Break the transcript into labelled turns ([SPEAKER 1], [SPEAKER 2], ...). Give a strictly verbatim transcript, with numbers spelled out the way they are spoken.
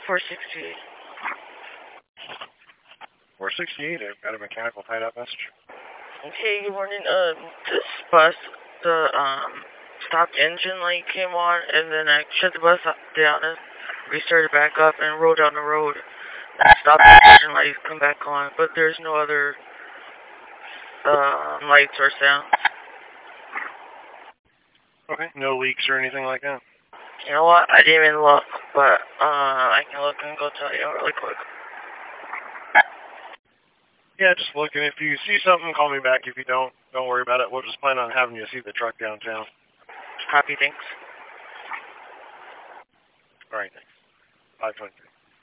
[SPEAKER 1] four sixty-eight.
[SPEAKER 2] four sixty-eight, I've got a mechanical tied-up message.
[SPEAKER 1] Okay, good morning. Uh, this bus, the um, stopped engine light came on, and then I shut the bus down and restarted back up and rode down the road. Stopped engine lights come back on, but there's no other uh, lights or sound.
[SPEAKER 2] Okay, no leaks or anything like that?
[SPEAKER 1] You know what? I didn't even look, but uh, I can look and go tell you really quick.
[SPEAKER 2] Yeah, just look, and if you see something, call me back. If you don't, don't worry about it. We'll just plan on having you see the truck downtown.
[SPEAKER 1] Happy, thanks.
[SPEAKER 2] All right, thanks. five twenty-three.